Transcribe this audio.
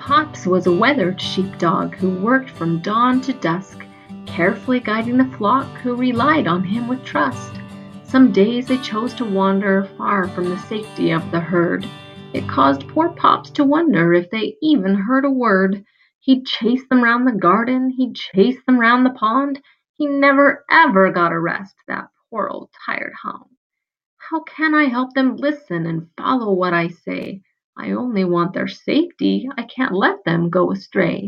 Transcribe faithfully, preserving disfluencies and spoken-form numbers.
Pops was a weathered sheepdog who worked from dawn to dusk, carefully guiding the flock who relied on him with trust. Some days they chose to wander far from the safety of the herd. It caused poor Pops to wonder if they even heard a word. He'd chase them round the garden, he'd chase them round the pond. He never ever got a rest, that poor old tired hound. How can I help them listen and follow what I say? I only want their safety. I can't let them go astray.